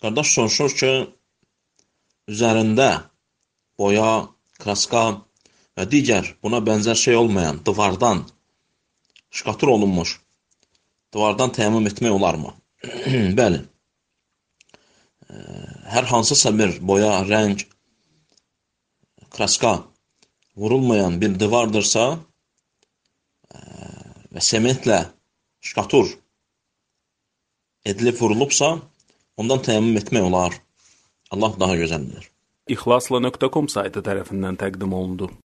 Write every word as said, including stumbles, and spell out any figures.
Qardaş soruşur ki, üzərində boya, kraska və digər buna bənzər şey olmayan divardan şkatur olunmuş, divardan təmin etmək olarmı? Bəli. Hər hansısa bir boya, rəng, kraska vurulmayan bir divardırsa və sementlə şkatur edilib vurulubsa, ondan təmin etmək olar. Allah daha gözəl bilir. İxlasla nöqtə com saytı tərəfindən təqdim olundu.